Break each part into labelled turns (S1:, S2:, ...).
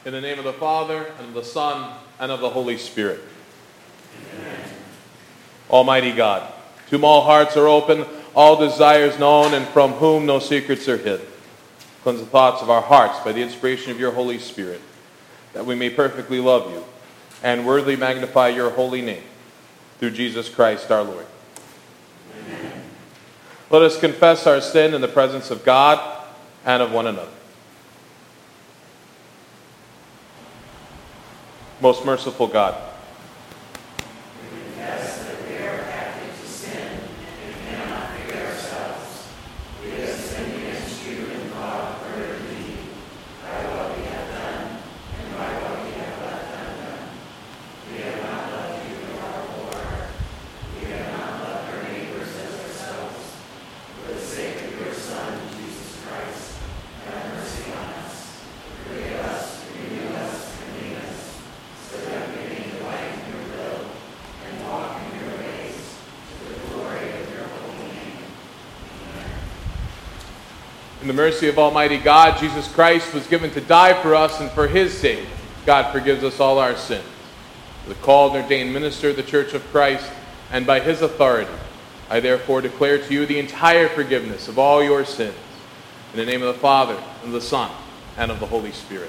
S1: In the name of the Father, and of the Son, and of the Holy Spirit. Amen. Almighty God, to whom all hearts are open, all desires known, and from whom no secrets are hid, cleanse the thoughts of our hearts by the inspiration of your Holy Spirit, that we may perfectly love you and worthily magnify your holy name, through Jesus Christ our Lord. Amen. Let us confess our sin in the presence of God and of one another. Most merciful God,
S2: we confess that we are captive to sin and cannot free ourselves. We have sinned against you in thought, word, and deed, by what we have done and by what we have left undone. We have not loved you nor our Lord. We have not loved our neighbors as ourselves. For the sake of your Son, Jesus Christ, have mercy on us. Forgive us, renew us, and lead us, so that we may delight in your will and walk in your ways, to the glory of your holy name. Amen.
S1: in the mercy of Almighty God, Jesus Christ was given to die for us, and for his sake, God forgives us all our sins. The called and ordained minister of the Church of Christ, and by his authority, I therefore declare to you the entire forgiveness of all your sins. In the name of the Father, and of the Son, and of the Holy Spirit.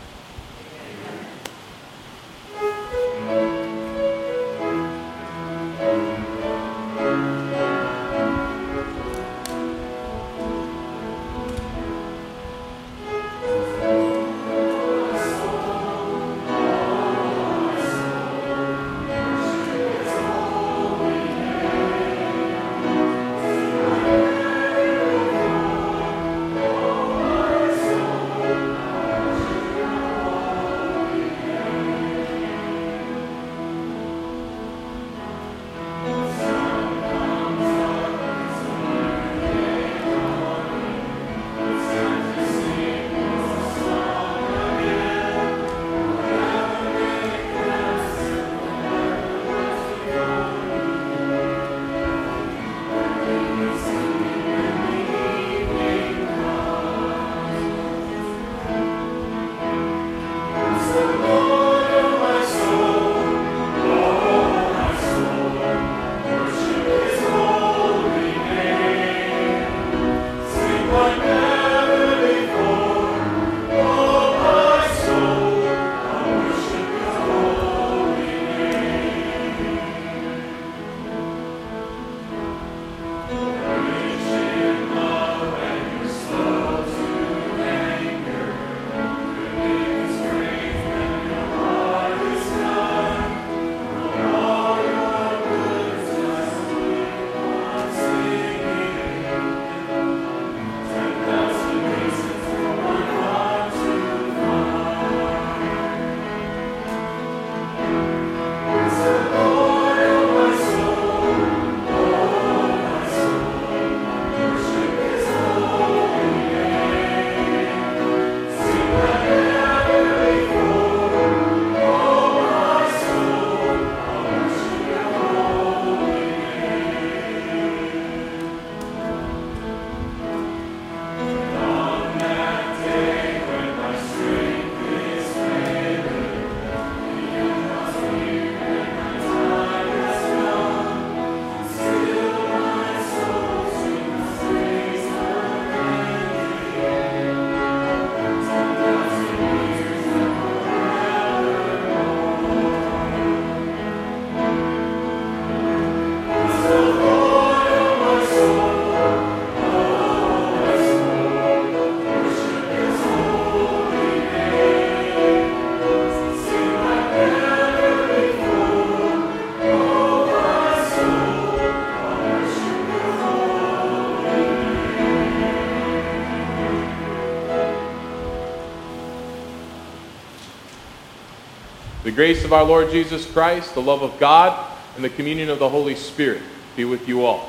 S1: The grace of our Lord Jesus Christ, the love of God, and the communion of the Holy Spirit be with you all.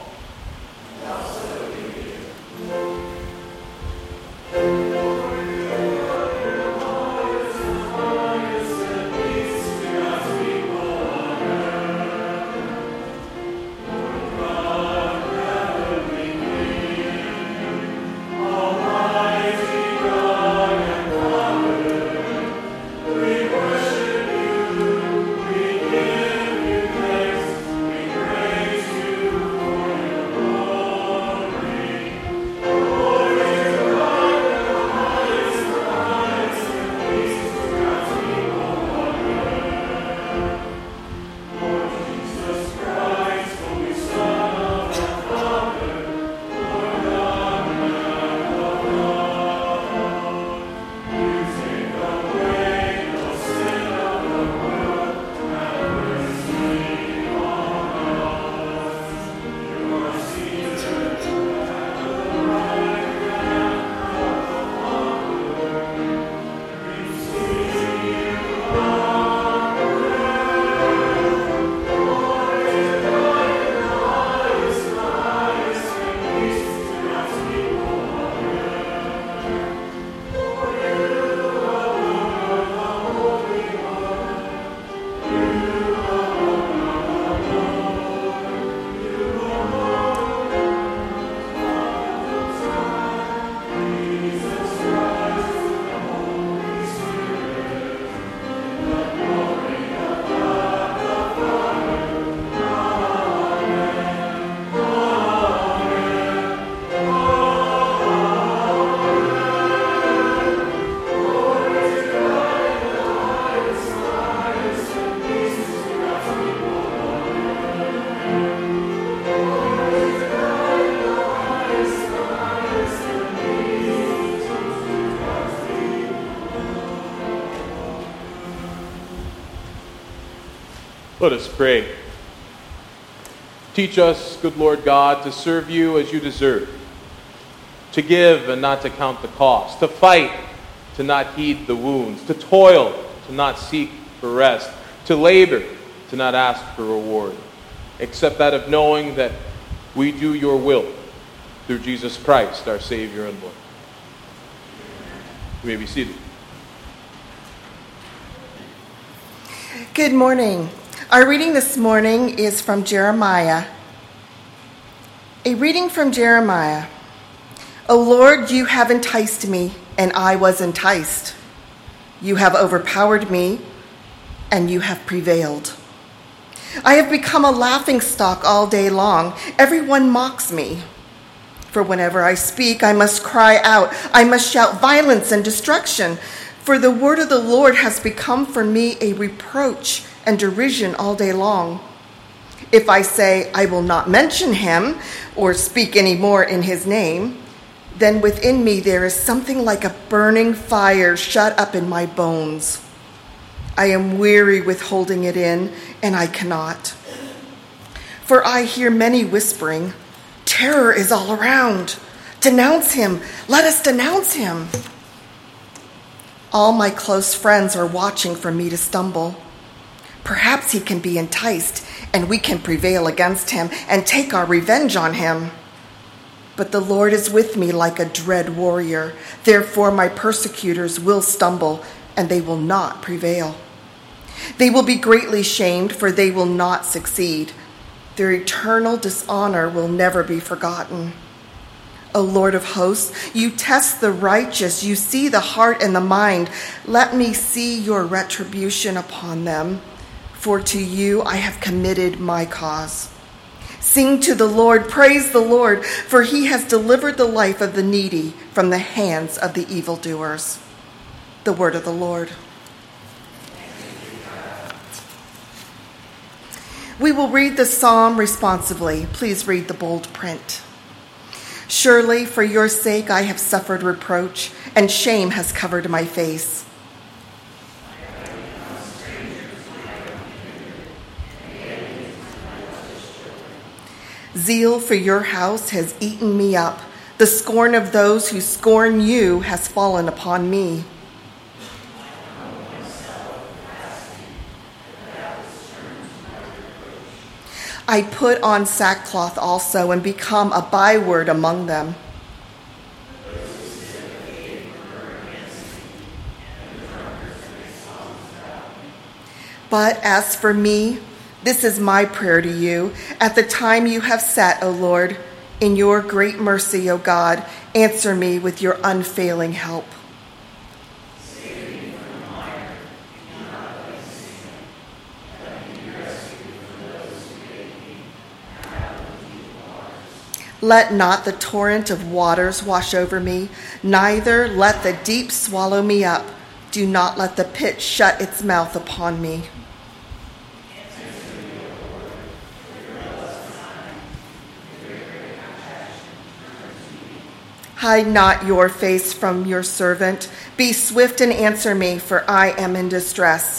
S1: Let us pray. Teach us, good Lord God, to serve you as you deserve, to give and not to count the cost, to fight, to not heed the wounds, to toil, to not seek for rest, to labor, to not ask for reward, except that of knowing that we do your will through Jesus Christ, our Savior and Lord. You may be seated.
S3: Good morning. Our reading this morning is from Jeremiah. A reading from Jeremiah. O Lord, you have enticed me, and I was enticed. You have overpowered me, and you have prevailed. I have become a laughingstock all day long. Everyone mocks me. For whenever I speak, I must cry out. I must shout violence and destruction. For the word of the Lord has become for me a reproach and derision all day long. If I say, I will not mention him or speak any more in his name, then within me there is something like a burning fire shut up in my bones. I am weary with holding it in, and I cannot. For I hear many whispering, terror is all around. Denounce him. Let us denounce him. All my close friends are watching for me to stumble. Perhaps he can be enticed, and we can prevail against him and take our revenge on him. But the Lord is with me like a dread warrior. Therefore my persecutors will stumble, and they will not prevail. They will be greatly shamed, for they will not succeed. Their eternal dishonor will never be forgotten. O Lord of hosts, you test the righteous, you see the heart and the mind. Let me see your retribution upon them, for to you I have committed my cause. Sing to the Lord, praise the Lord, for he has delivered the life of the needy from the hands of the evildoers. The word of the Lord. We will read the psalm responsively. Please read the bold print. Surely for your sake I have suffered reproach, and shame has covered my face. Zeal for your house has eaten me up. The scorn of those who scorn you has fallen upon me. I put on sackcloth also and become a byword among them. But as for me, this is my prayer to you. At the time you have set, O Lord, in your great mercy, O God, answer me with your unfailing help. Let not the torrent of waters wash over me, neither let the deep swallow me up. Do not let the pit shut its mouth upon me. Hide not your face from your servant. Be swift and answer me, for I am in distress.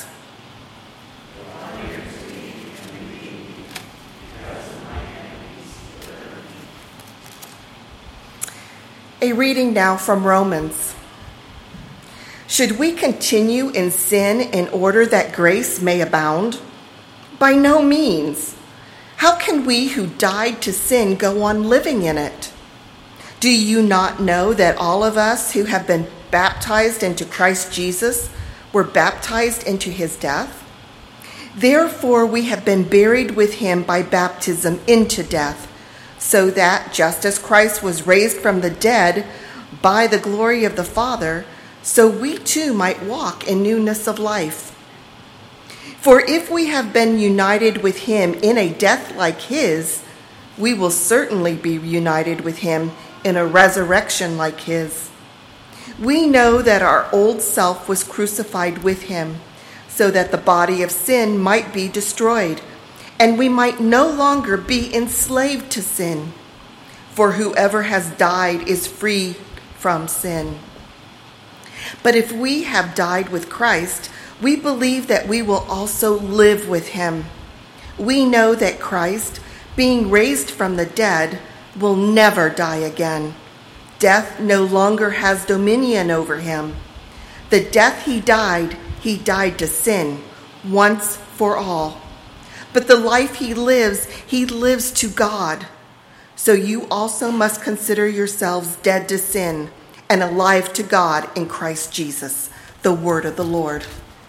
S3: A reading now from Romans. Should we continue in sin in order that grace may abound? By no means. How can we who died to sin go on living in it? Do you not know that all of us who have been baptized into Christ Jesus were baptized into his death? Therefore we have been buried with him by baptism into death, so that just as Christ was raised from the dead by the glory of the Father, so we too might walk in newness of life. For if we have been united with him in a death like his, we will certainly be united with him in a resurrection like his. We know that our old self was crucified with him, so that the body of sin might be destroyed, and we might no longer be enslaved to sin. For whoever has died is free from sin. But if we have died with Christ, we believe that we will also live with him. We know that Christ, being raised from the dead, will never die again. Death no longer has dominion over him. The death he died to sin, once for all. But the life he lives to God. So you also must consider yourselves dead to sin and alive to God in Christ Jesus. The word of the Lord.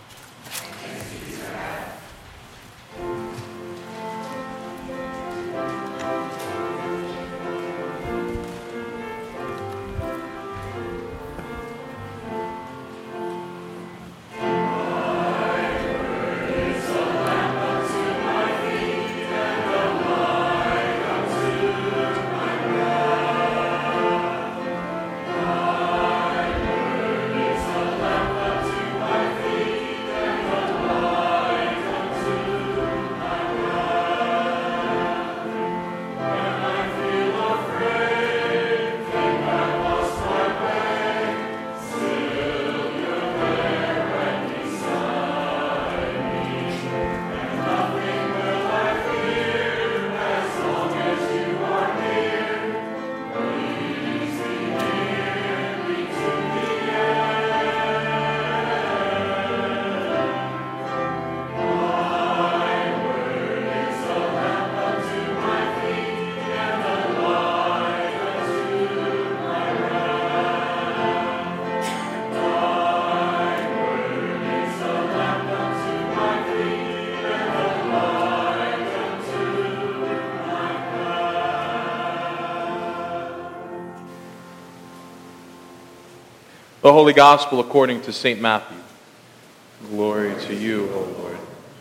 S1: The Holy Gospel according to St. Matthew. Glory to you, O Lord.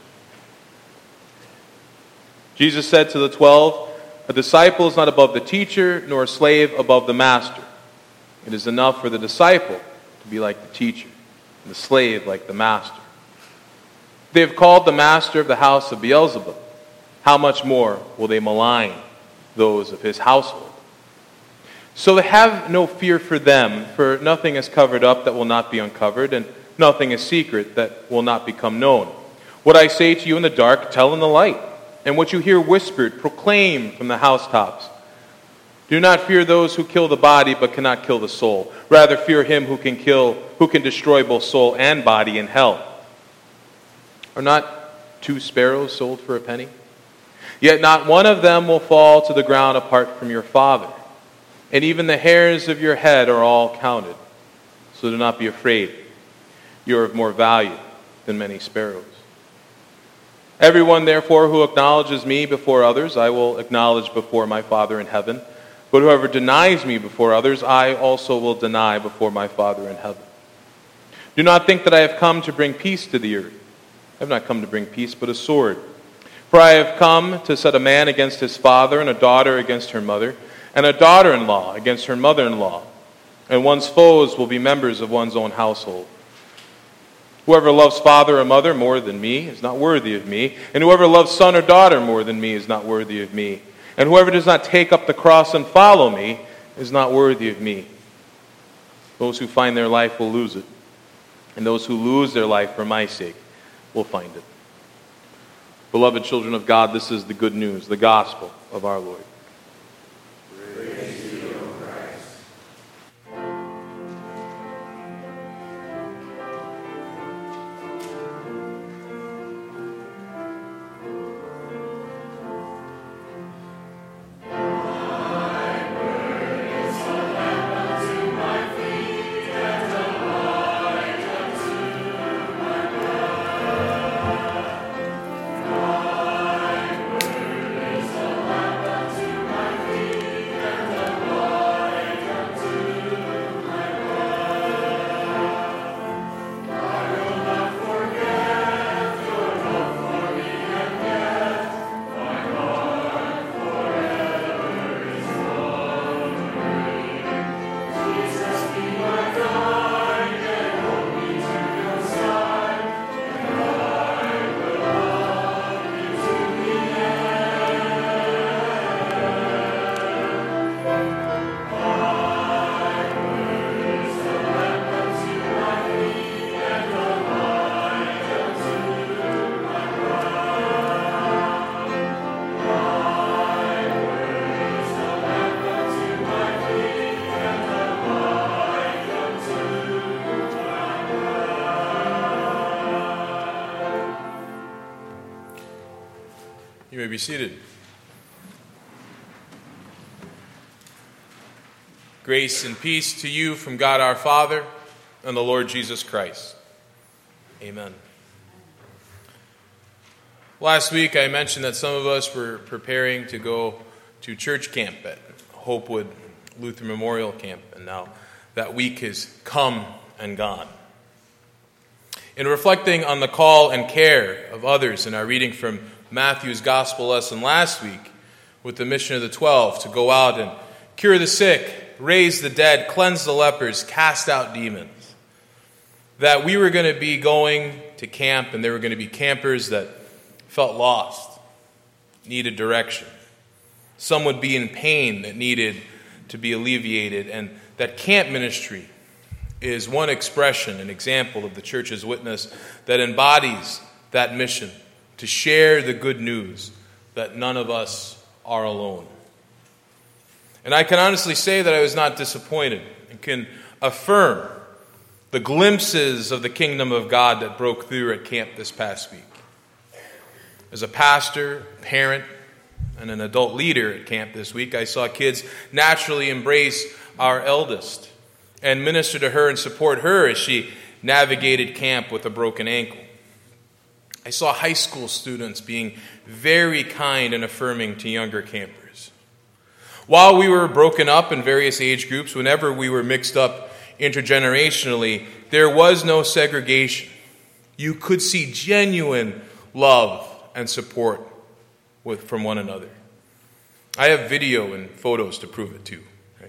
S1: Jesus said to the 12, "A disciple is not above the teacher, nor a slave above the master. It is enough for the disciple to be like the teacher, and the slave like the master. They have called the master of the house of Beelzebub. How much more will they malign those of his household? So have no fear for them, for nothing is covered up that will not be uncovered, and nothing is secret that will not become known. What I say to you in the dark, tell in the light, and what you hear whispered, proclaim from the housetops. Do not fear those who kill the body but cannot kill the soul. Rather fear him who can destroy both soul and body in hell. Are not 2 sparrows sold for a penny? Yet not one of them will fall to the ground apart from your Father. And even the hairs of your head are all counted. So do not be afraid. You are of more value than many sparrows. Everyone, therefore, who acknowledges me before others, I will acknowledge before my Father in heaven. But whoever denies me before others, I also will deny before my Father in heaven. Do not think that I have come to bring peace to the earth. I have not come to bring peace, but a sword. For I have come to set a man against his father, and a daughter against her mother, and a daughter-in-law against her mother-in-law. And one's foes will be members of one's own household. Whoever loves father or mother more than me is not worthy of me, and whoever loves son or daughter more than me is not worthy of me. And whoever does not take up the cross and follow me is not worthy of me. Those who find their life will lose it, and those who lose their life for my sake will find it." Beloved children of God, this is the good news, the gospel of our Lord.
S2: Praise to you, O Christ.
S1: may be seated. Grace and peace to you from God our Father and the Lord Jesus Christ. Amen. Last week I mentioned that some of us were preparing to go to church camp at Hopewood Lutheran Memorial Camp, and now that week has come and gone. In reflecting on the call and care of others in our reading from Matthew's gospel lesson last week with the mission of the 12 to go out and cure the sick, raise the dead, cleanse the lepers, cast out demons, that we were going to be going to camp and there were going to be campers that felt lost, needed direction. Some would be in pain that needed to be alleviated, and that camp ministry is one expression, an example of the church's witness that embodies that mission to share the good news that none of us are alone. And I can honestly say that I was not disappointed and can affirm the glimpses of the kingdom of God that broke through at camp this past week. As a pastor, parent, and an adult leader at camp this week, I saw kids naturally embrace our eldest and minister to her and support her as she navigated camp with a broken ankle. I saw high school students being very kind and affirming to younger campers. While we were broken up in various age groups, whenever we were mixed up intergenerationally, there was no segregation. You could see genuine love and support from one another. I have video and photos to prove it too. Right?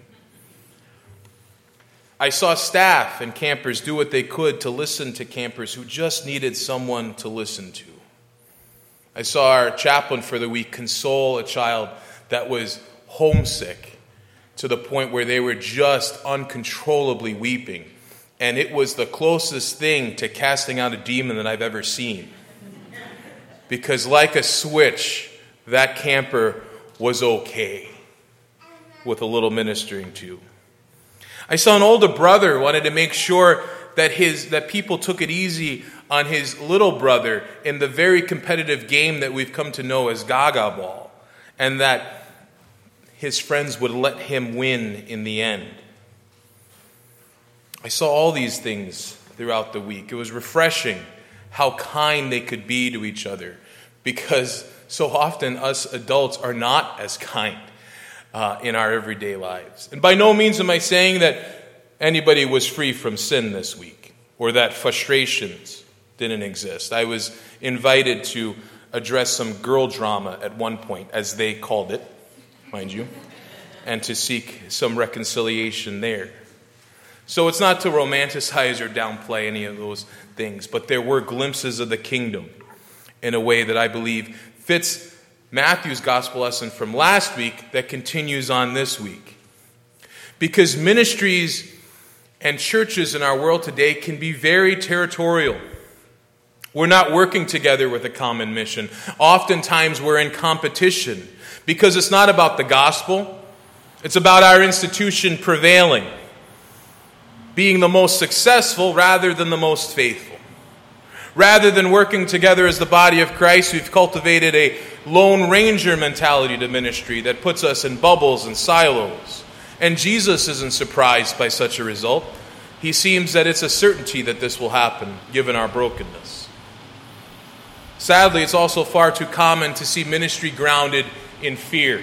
S1: I saw staff and campers do what they could to listen to campers who just needed someone to listen to. I saw our chaplain for the week console a child that was homesick to the point where they were just uncontrollably weeping. And it was the closest thing to casting out a demon that I've ever seen. Because like a switch, that camper was okay with a little ministering too. I saw an older brother wanted to make sure that people took it easy on his little brother in the very competitive game that we've come to know as Gaga Ball, and that his friends would let him win in the end. I saw all these things throughout the week. It was refreshing how kind they could be to each other, because so often us adults are not as kind in our everyday lives. And by no means am I saying that anybody was free from sin this week or that frustrations didn't exist. I was invited to address some girl drama at one point, as they called it, mind you, and to seek some reconciliation there. So it's not to romanticize or downplay any of those things, but there were glimpses of the kingdom in a way that I believe fits Matthew's gospel lesson from last week that continues on this week. Because ministries and churches in our world today can be very territorial. We're not working together with a common mission. Oftentimes we're in competition because it's not about the gospel. It's about our institution prevailing, being the most successful rather than the most faithful. Rather than working together as the body of Christ, we've cultivated a Lone Ranger mentality to ministry that puts us in bubbles and silos. And Jesus isn't surprised by such a result. He seems that it's a certainty that this will happen, given our brokenness. Sadly, it's also far too common to see ministry grounded in fear.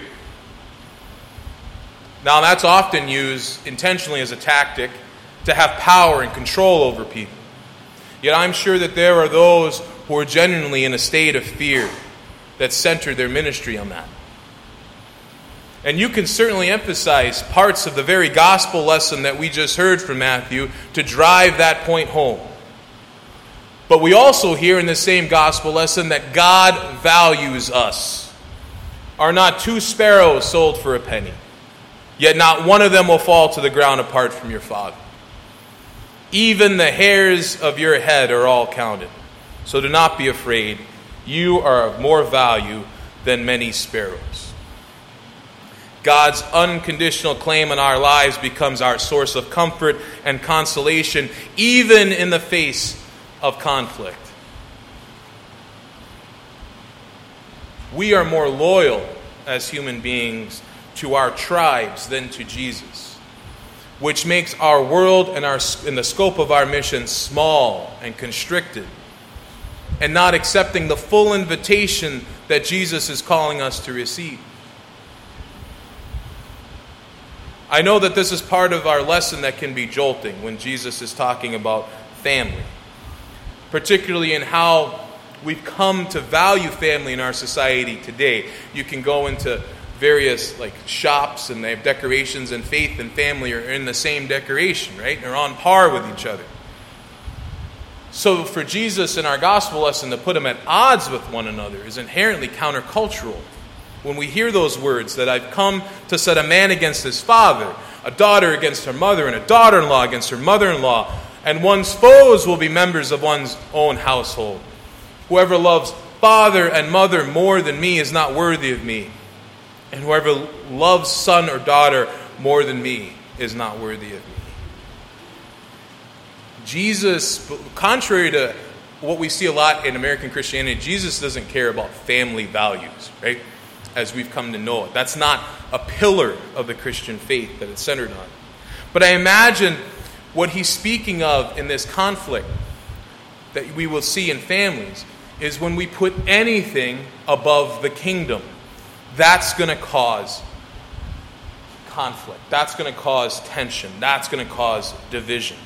S1: Now, that's often used intentionally as a tactic to have power and control over people. Yet I'm sure that there are those who are genuinely in a state of fear that center their ministry on that. And you can certainly emphasize parts of the very gospel lesson that we just heard from Matthew to drive that point home. But we also hear in the same gospel lesson that God values us. Are not 2 sparrows sold for a penny? Yet not one of them will fall to the ground apart from your Father. Even the hairs of your head are all counted. So do not be afraid. You are of more value than many sparrows. God's unconditional claim on our lives becomes our source of comfort and consolation, even in the face of conflict.
S4: we are more loyal as human beings to our tribes than to Jesus, which makes our world and the scope of our mission small and constricted, and not accepting the full invitation that Jesus is calling us to receive. I know that this is part of our lesson that can be jolting when Jesus is talking about family, particularly in how we've come to value family in our society today. You can go into various shops and they have decorations, and faith and family are in the same decoration, right? They're on par with each other. So for Jesus in our gospel lesson to put them at odds with one another is inherently countercultural. When we hear those words that I've come to set a man against his father, a daughter against her mother, and a daughter-in-law against her mother-in-law, and one's foes will be members of one's own household. Whoever loves father and mother more than me is not worthy of me. And whoever loves son or daughter more than me is not worthy of me. Jesus, contrary to what we see a lot in American Christianity, Jesus doesn't care about family values, right? As we've come to know it. That's not a pillar of the Christian faith that it's centered on. But I imagine what he's speaking of in this conflict that we will see in families is when we put anything above the kingdom. That's going to cause conflict. That's going to cause tension. That's going to cause division.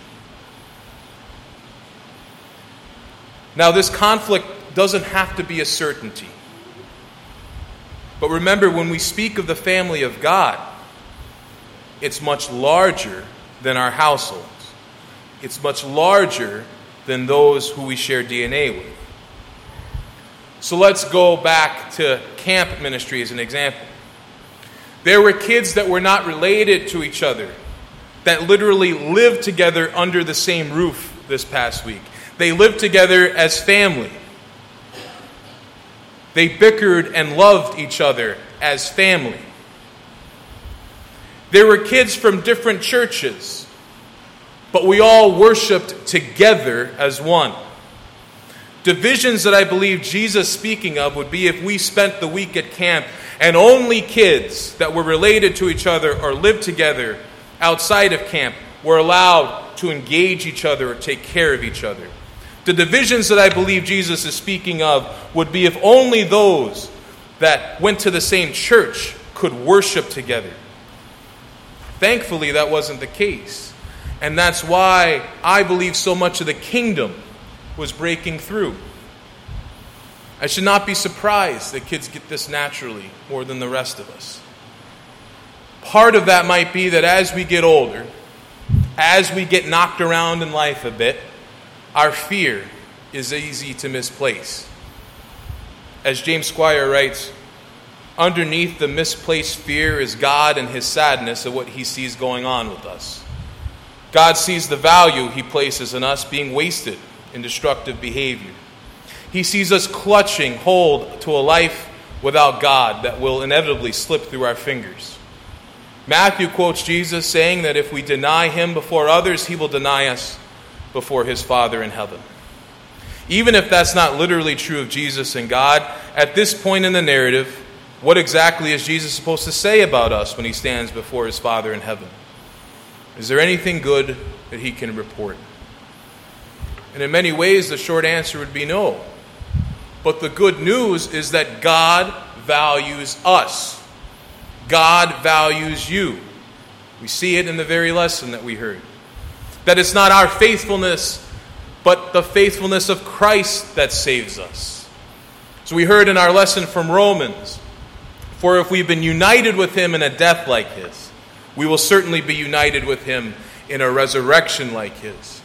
S4: Now, this conflict doesn't have to be a certainty. But remember, when we speak of the family of God, it's much larger than our households. It's much larger than those who we share DNA with. So let's go back to camp ministry as an example. There were kids that were not related to each other, that literally lived together under the same roof this past week. They lived together as family. They bickered and loved each other as family. There were kids from different churches, but we all worshiped together as one. Divisions that I believe Jesus speaking of would be if we spent the week at camp and only kids that were related to each other or lived together outside of camp were allowed to engage each other or take care of each other. The divisions that I believe Jesus is speaking of would be if only those that went to the same church could worship together. Thankfully, that wasn't the case. And that's why I believe so much of the kingdom was breaking through. I should not be surprised that kids get this naturally more than the rest of us. Part of that might be that as we get older, as we get knocked around in life a bit, our fear is easy to misplace. As James Squire writes, underneath the misplaced fear is God and his sadness of what he sees going on with us. God sees the value he places in us being wasted in destructive behavior. He sees us clutching hold to a life without God that will inevitably slip through our fingers. Matthew quotes Jesus saying that if we deny him before others, he will deny us before his Father in heaven. Even if that's not literally true of Jesus and God, at this point in the narrative, what exactly is Jesus supposed to say about us when he stands before his Father in heaven? Is there anything good that he can report? And in many ways, the short answer would be no. But the good news is that God values us. God values you. We see it in the very lesson that we heard. That it's not our faithfulness, but the faithfulness of Christ that saves us. So we heard in our lesson from Romans, for if we've been united with him in a death like his, we will certainly be united with him in a resurrection like his.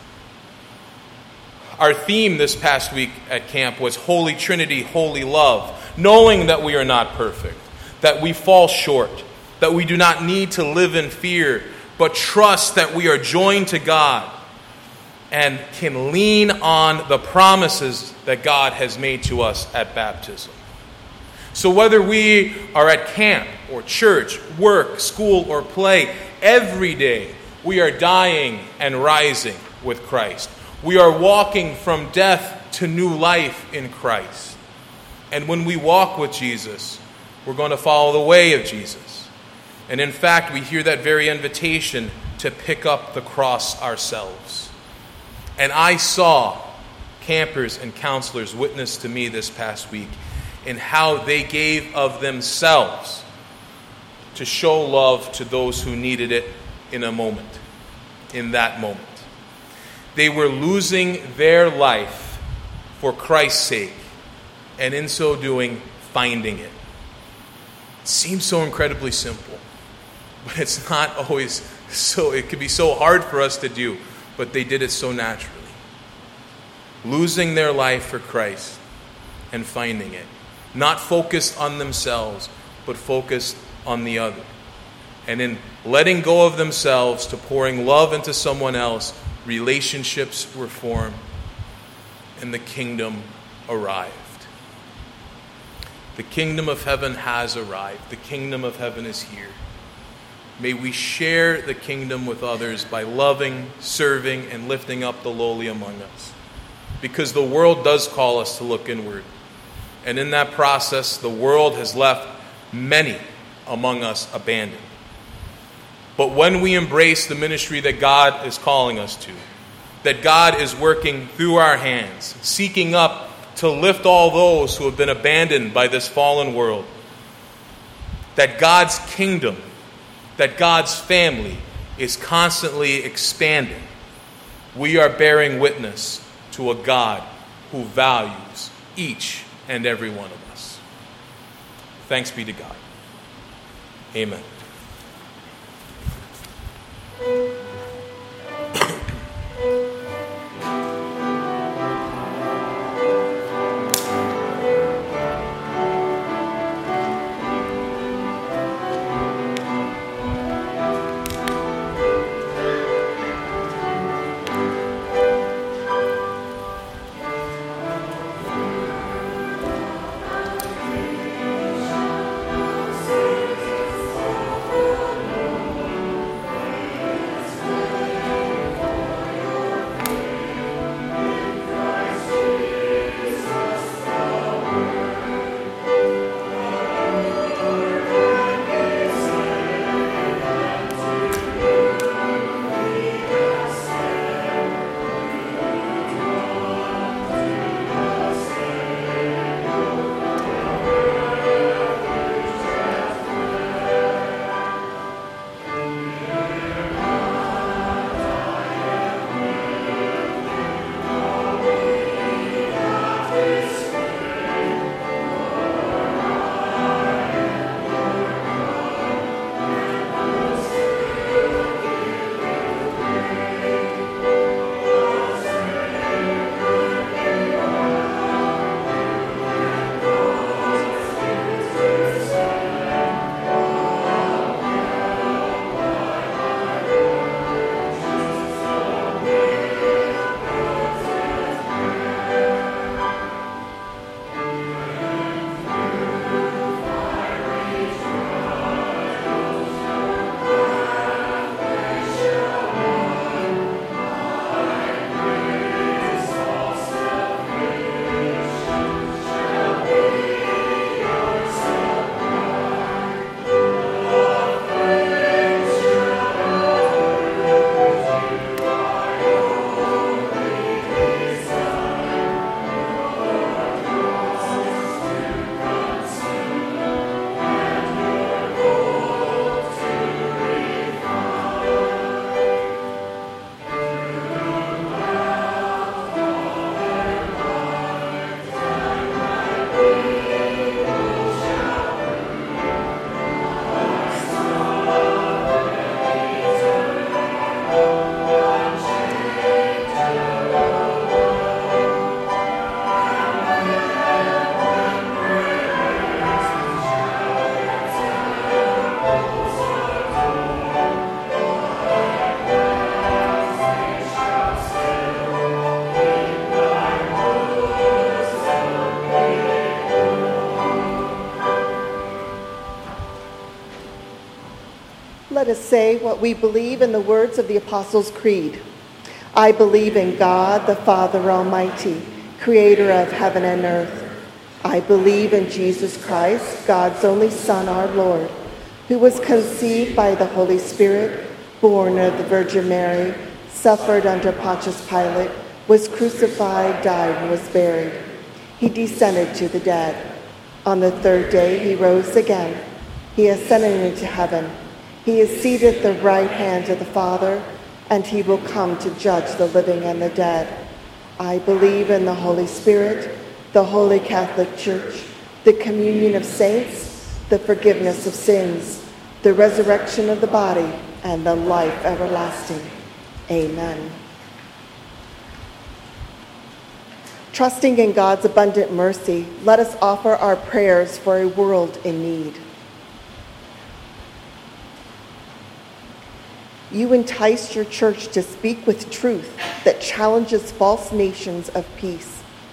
S4: Our theme this past week at camp was Holy Trinity, Holy Love, knowing that we are not perfect, that we fall short, that we do not need to live in fear, but trust that we are joined to God and can lean on the promises that God has made to us at baptism. So whether we are at camp or church, work, school, or play, every day we are dying and rising with Christ. We are walking from death to new life in Christ. And when we walk with Jesus, we're going to follow the way of Jesus. And in fact, we hear that very invitation to pick up the cross ourselves. And I saw campers and counselors witness to me this past week in how they gave of themselves to show love to those who needed it in that moment. They were losing their life for Christ's sake, and in so doing, finding it. It seems so incredibly simple, but it's not always so. It could be so hard for us to do, but they did it so naturally. Losing their life for Christ and finding it. Not focused on themselves, but focused on the other. And in letting go of themselves to pouring love into someone else, relationships were formed and the kingdom arrived. The kingdom of heaven has arrived. The kingdom of heaven is here. May we share the kingdom with others by loving, serving, and lifting up the lowly among us. Because the world does call us to look inward. And in that process, the world has left many among us abandoned. But when we embrace the ministry that God is calling us to, that God is working through our hands, seeking up to lift all those who have been abandoned by this fallen world, that God's kingdom, that God's family is constantly expanding, we are bearing witness to a God who values each and every one of us. Thanks be to God. Amen.
S3: Let us say what we believe in the words of the Apostles' Creed. I believe in God, the Father Almighty, creator of heaven and earth. I believe in Jesus Christ, God's only Son, our Lord, who was conceived by the Holy Spirit, born of the Virgin Mary, suffered under Pontius Pilate, was crucified, died, and was buried. He descended to the dead. On the third day he rose again. He ascended into heaven. He is seated at the right hand of the Father, and he will come to judge the living and the dead. I believe in the Holy Spirit, the Holy Catholic Church, the communion of saints, the forgiveness of sins, the resurrection of the body, and the life everlasting. Amen. Trusting in God's abundant mercy, let us offer our prayers for a world in need. You entice your church to speak with truth that challenges false notions of peace.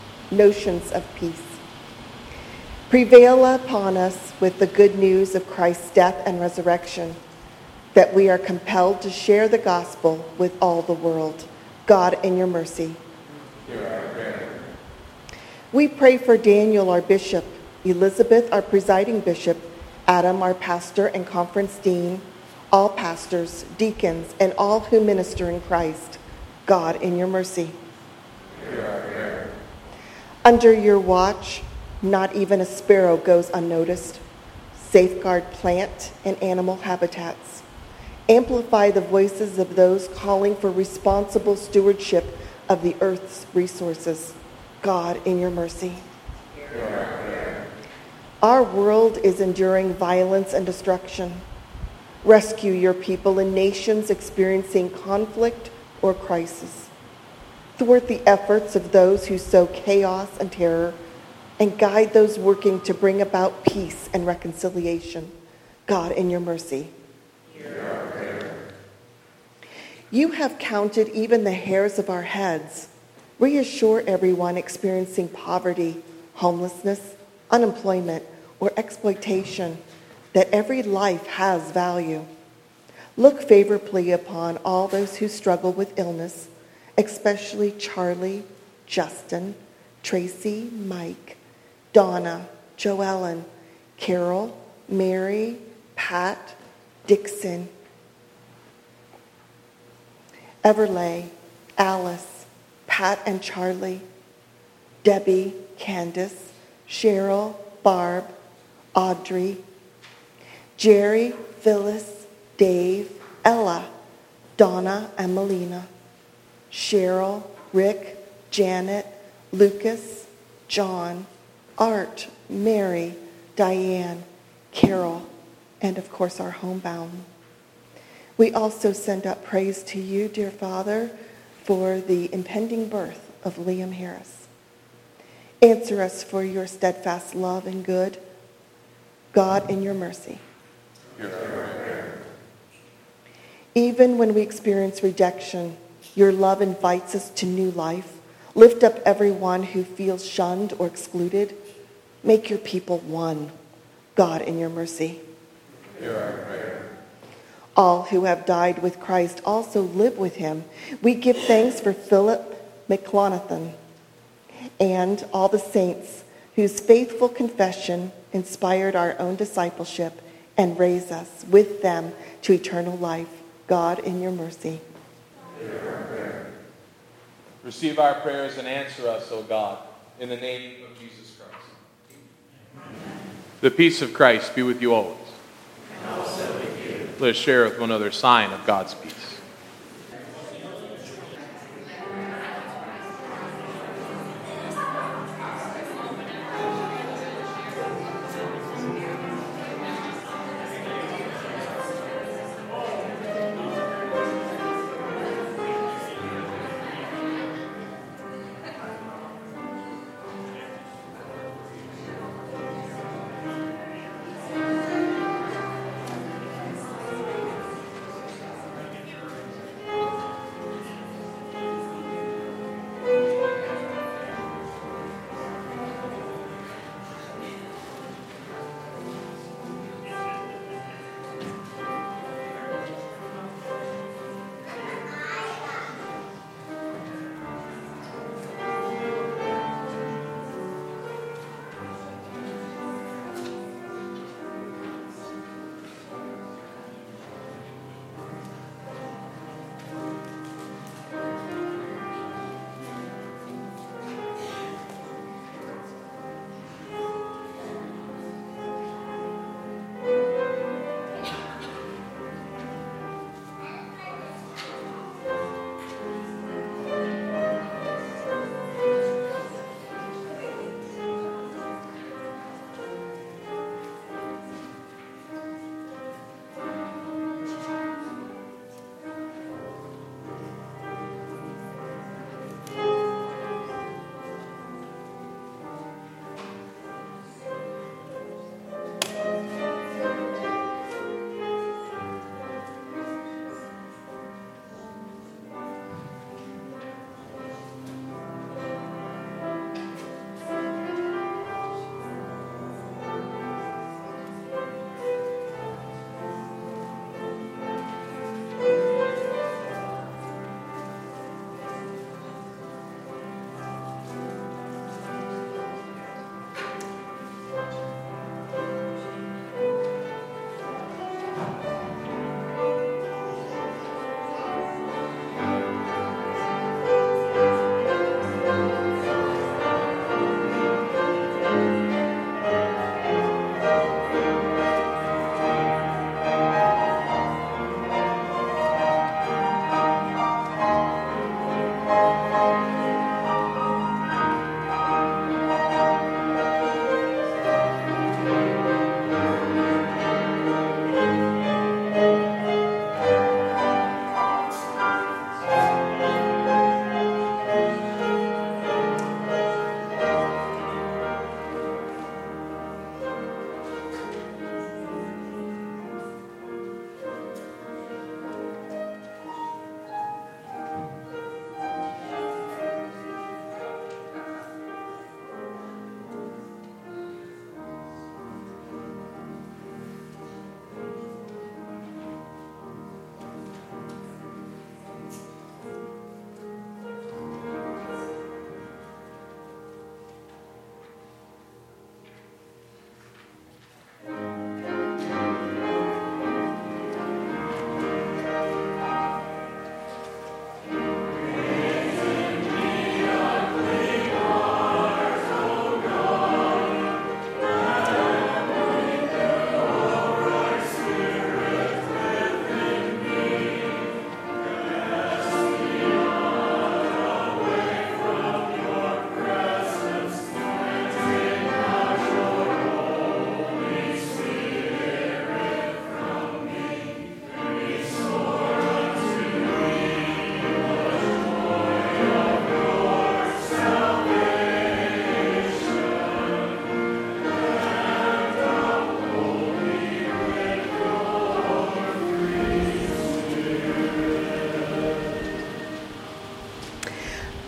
S3: Prevail upon us with the good news of Christ's death and resurrection, that we are compelled to share the gospel with all the world. God, in your mercy.
S1: Hear our prayer.
S3: We pray for Daniel, our bishop, Elizabeth, our presiding bishop, Adam, our pastor and conference dean, all pastors, deacons, and all who minister in Christ. God, in your mercy.
S1: Hear our prayer.
S3: Under your watch, not even a sparrow goes unnoticed. Safeguard plant and animal habitats. Amplify the voices of those calling for responsible stewardship of the earth's resources. God, in your mercy.
S1: Hear our prayer.
S3: Our world is enduring violence and destruction. Rescue your people in nations experiencing conflict or crisis. Thwart the efforts of those who sow chaos and terror, and guide those working to bring about peace and reconciliation. God, in your mercy.
S1: Hear our prayer.
S3: You have counted even the hairs of our heads. Reassure everyone experiencing poverty, homelessness, unemployment, or exploitation that every life has value. Look favorably upon all those who struggle with illness, especially Charlie, Justin, Tracy, Mike, Donna, Joellen, Carol, Mary, Pat, Dixon, Everlay, Alice, Pat and Charlie, Debbie, Candace, Cheryl, Barb, Audrey, Jerry, Phyllis, Dave, Ella, Donna and Melina, Cheryl, Rick, Janet, Lucas, John, Art, Mary, Diane, Carol, and of course our homebound. We also send up praise to you, dear Father, for the impending birth of Liam Harris. Answer us for your steadfast love and good. God, in your mercy.
S1: Hear our prayer.
S3: Even when we experience rejection, your love invites us to new life. Lift up everyone who feels shunned or excluded. Make your people one. God, in your mercy.
S1: Hear our prayer.
S3: All who have died with Christ also live with him. We give thanks for Philip McLonathan and all the saints whose faithful confession inspired our own discipleship and raised us with them to eternal life. God, in your mercy.
S1: Hear our prayer. Receive our prayers and answer us, O God, in the name of Jesus Christ. The peace of Christ be with you always.
S2: And also with you.
S1: Let us share with one another sign of God's peace.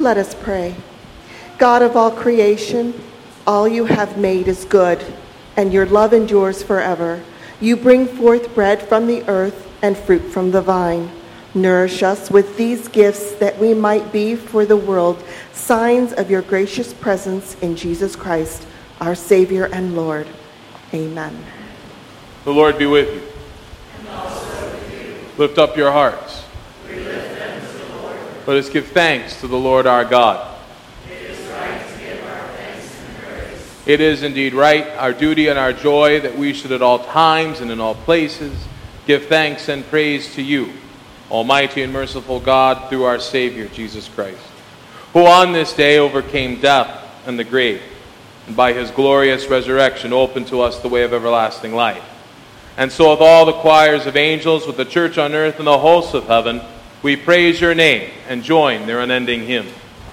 S3: Let us pray. God of all creation, all you have made is good, and your love endures forever. You bring forth bread from the earth and fruit from the vine. Nourish us with these gifts that we might be for the world signs of your gracious presence in Jesus Christ, our Savior and Lord. Amen.
S1: The Lord be with you.
S2: And also with you.
S1: Lift up your hearts.
S2: We lift them to the Lord.
S1: Let us give thanks to the Lord our God.
S2: It is right to give our thanks and praise.
S1: It is indeed right, our duty and our joy, that we should at all times and in all places give thanks and praise to you, Almighty and merciful God, through our Savior, Jesus Christ, who on this day overcame death and the grave, and by his glorious resurrection opened to us the way of everlasting life. And so with all the choirs of angels, with the church on earth and the hosts of heaven, we praise your name and join their unending hymn.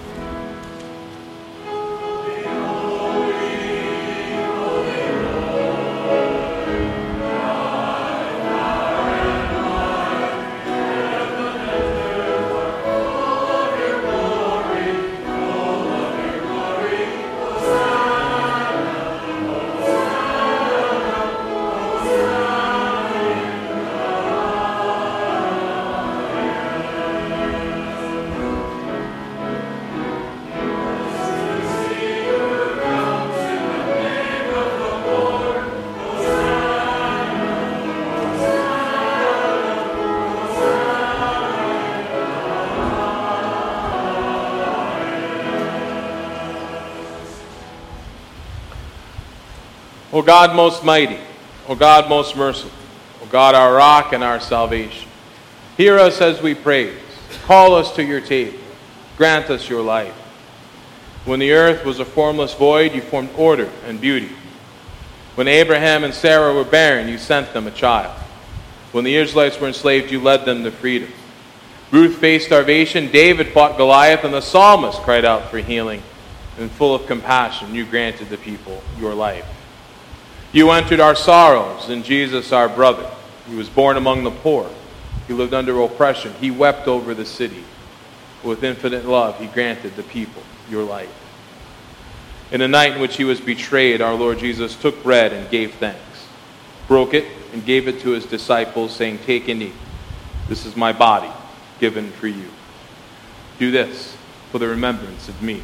S1: O God most mighty, O God most merciful, O God our rock and our salvation, hear us as we praise. Call us to your table. Grant us your life. When the earth was a formless void, you formed order and beauty. When Abraham and Sarah were barren, you sent them a child. When the Israelites were enslaved, you led them to freedom. Ruth faced starvation, David fought Goliath, and the psalmist cried out for healing. And full of compassion, you granted the people your life. You entered our sorrows in Jesus our brother. He was born among the poor. He lived under oppression. He wept over the city. With infinite love, he granted the people your life. In the night in which he was betrayed, our Lord Jesus took bread and gave thanks, broke it, and gave it to his disciples, saying, "Take and eat. This is my body, given for you. Do this for the remembrance of me."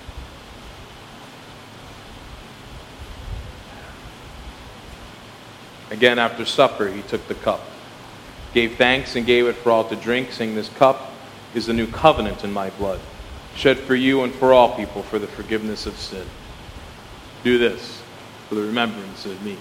S1: Again, after supper, he took the cup, gave thanks, and gave it for all to drink, saying, "This cup is the new covenant in my blood, shed for you and for all people for the forgiveness of sin. Do this for the remembrance of me."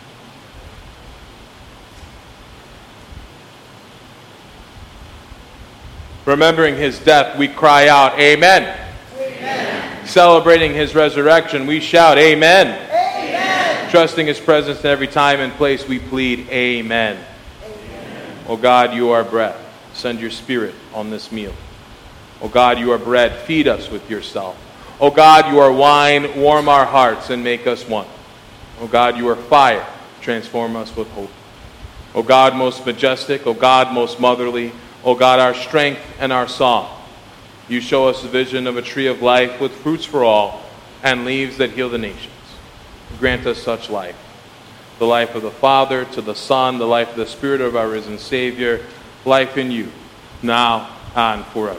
S1: Remembering his death, we cry out, "Amen."
S2: Amen.
S1: Celebrating his resurrection, we shout, "Amen."
S2: Amen.
S1: Trusting his presence in every time and place, we plead, "Amen." O God, you are bread. Send your Spirit on this meal. O God, you are bread. Feed us with yourself. O God, you are wine. Warm our hearts and make us one. O God, you are fire. Transform us with hope. O God, most majestic. O God, most motherly. O God, our strength and our song. You show us the vision of a tree of life with fruits for all and leaves that heal the nations. Grant us such life. The life of the Father, to the Son, the life of the Spirit of our risen Savior, life in you, now and forever.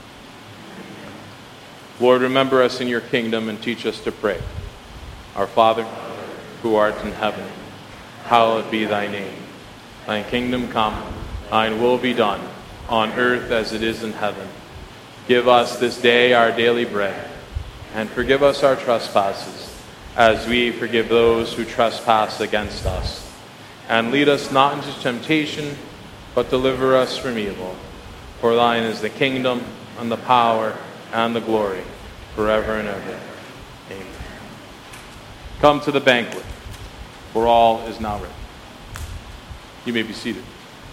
S1: Lord, remember us in your kingdom and teach us to pray. Our Father, who art in heaven, hallowed be thy name. Thy kingdom come, thine will be done, on earth as it is in heaven. Give us this day our daily bread, and forgive us our trespasses, as we forgive those who trespass against us. And lead us not into temptation, but deliver us from evil. For thine is the kingdom, and the power, and the glory, forever and ever. Amen. Come to the banquet, for all is now ready. You may be seated.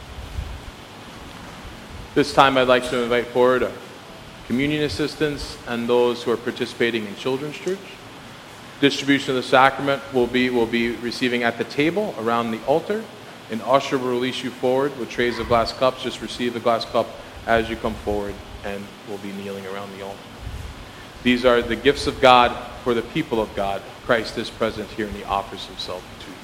S1: This time I'd like to invite forward our communion assistants and those who are participating in Children's Church. Distribution of the sacrament will be receiving at the table around the altar. An usher will release you forward with trays of glass cups. Just receive the glass cup as you come forward, and we'll be kneeling around the altar. These are the gifts of God for the people of God. Christ is present here and he offers himself to you.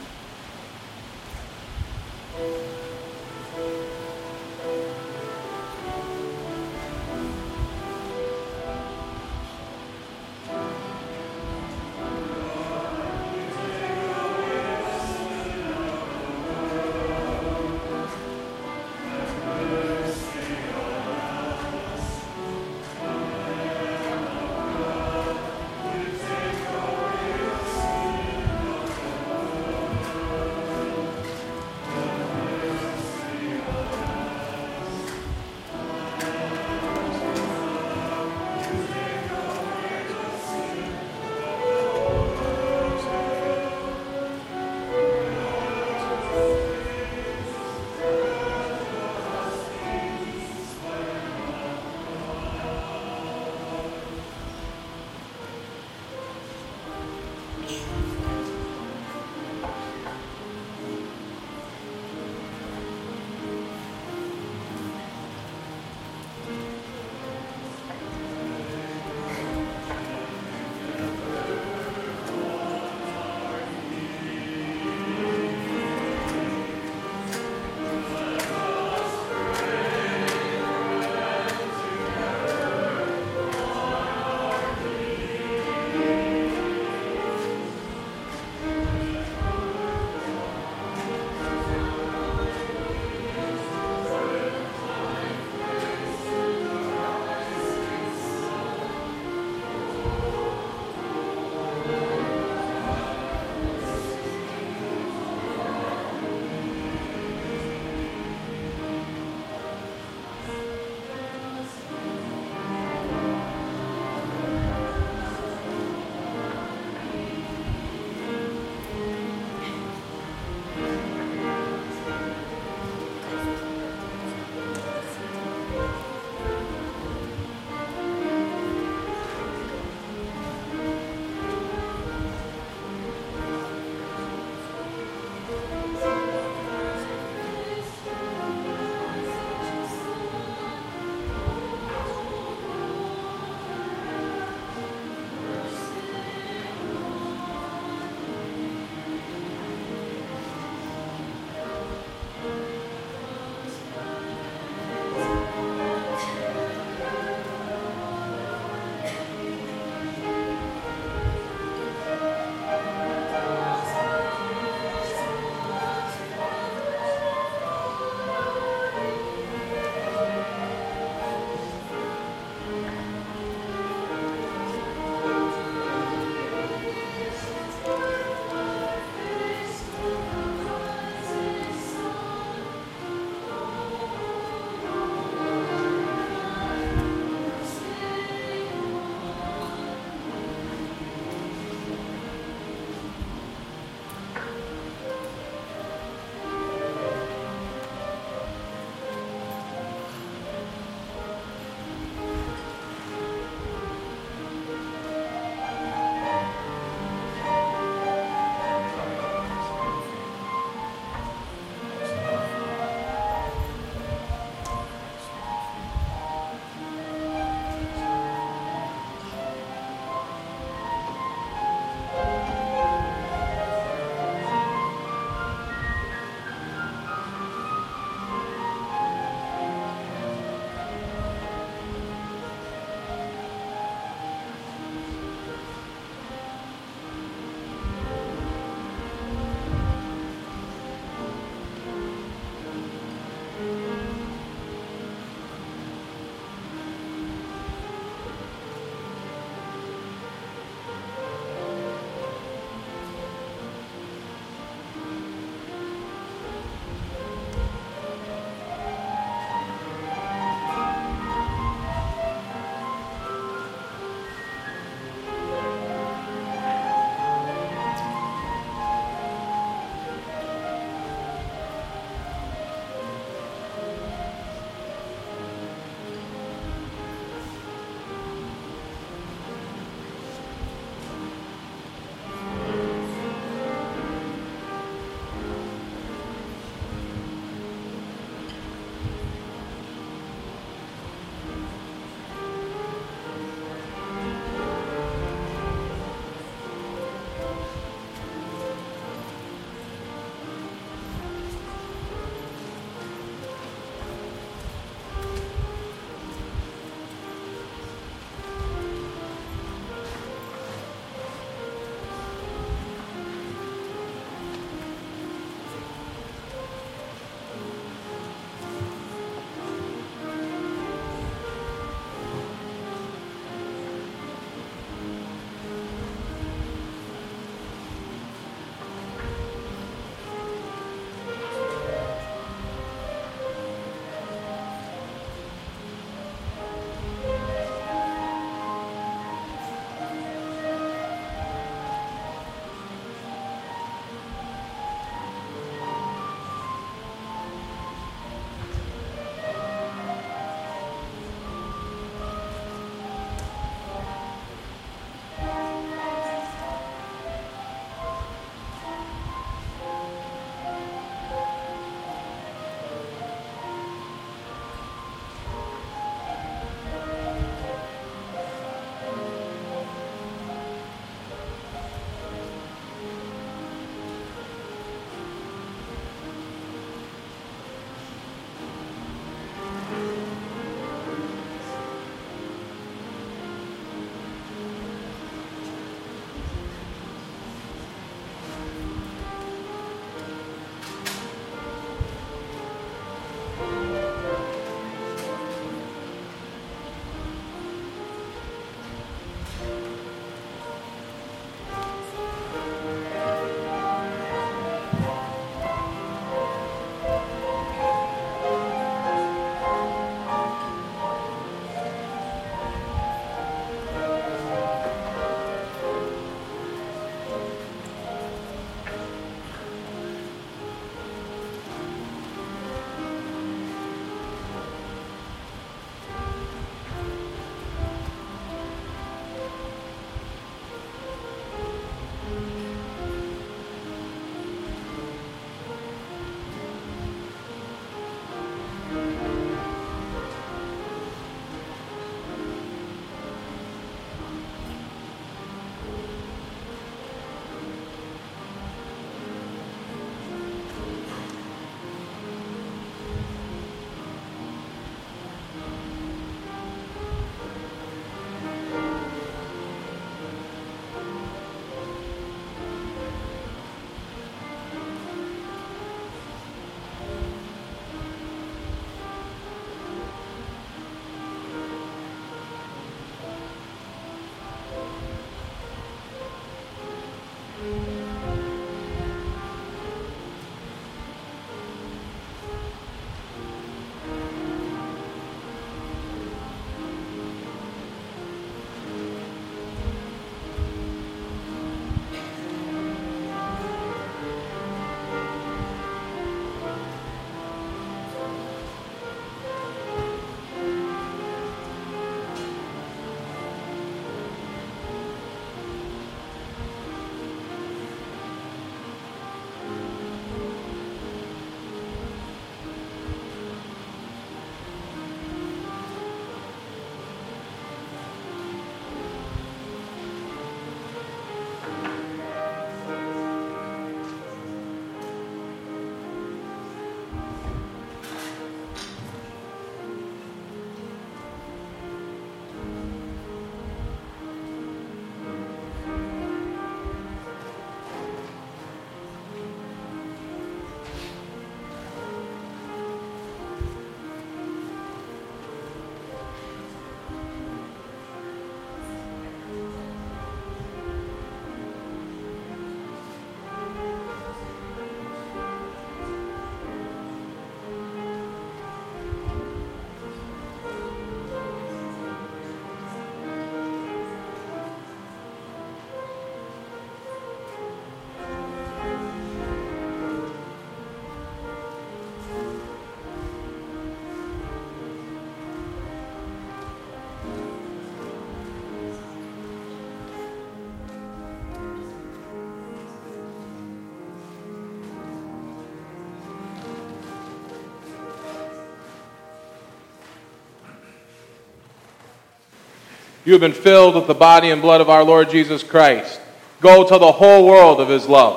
S1: You have been filled with the body and blood of our Lord Jesus Christ. Go tell the whole world of his love.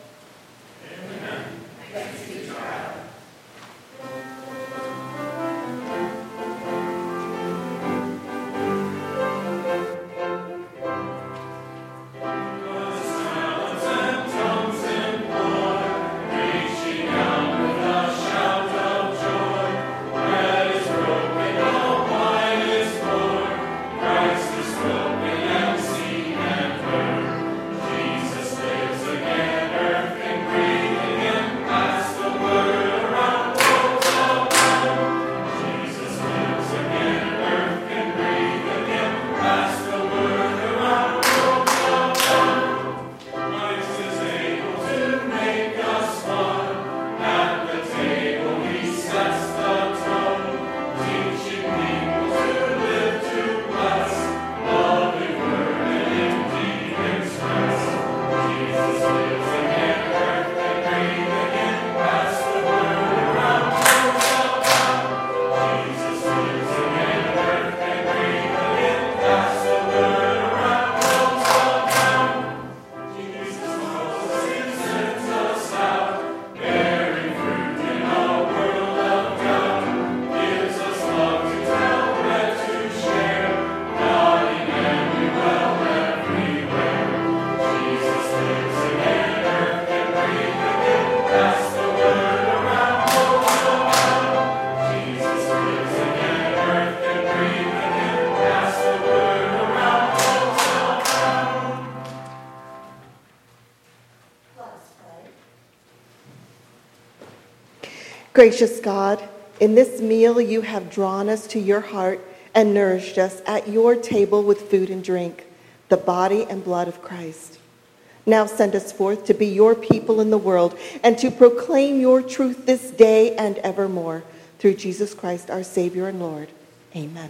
S3: Gracious God, in this meal you have drawn us to your heart and nourished us at your table with food and drink, the body and blood of Christ. Now send us forth to be your people in the world and to proclaim your truth this day and evermore. Through Jesus Christ, our Savior and Lord. Amen.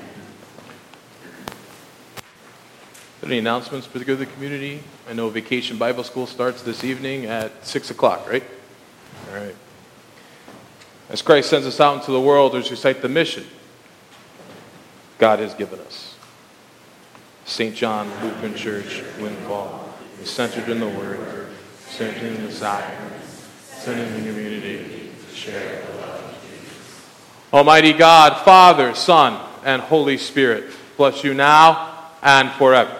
S1: Any announcements for the good of the community? I know Vacation Bible School starts this evening at 6 o'clock, right? All right. As Christ sends us out into the world to recite the mission God has given us. St. John Lutheran Church, Windfall, is centered in the Word, centered in the sacrament, centered in the community, share the love of Jesus. Almighty God, Father, Son, and Holy Spirit, bless you now and forever.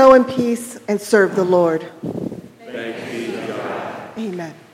S3: Go in peace and serve the Lord.
S2: Thanks be to God.
S3: Amen.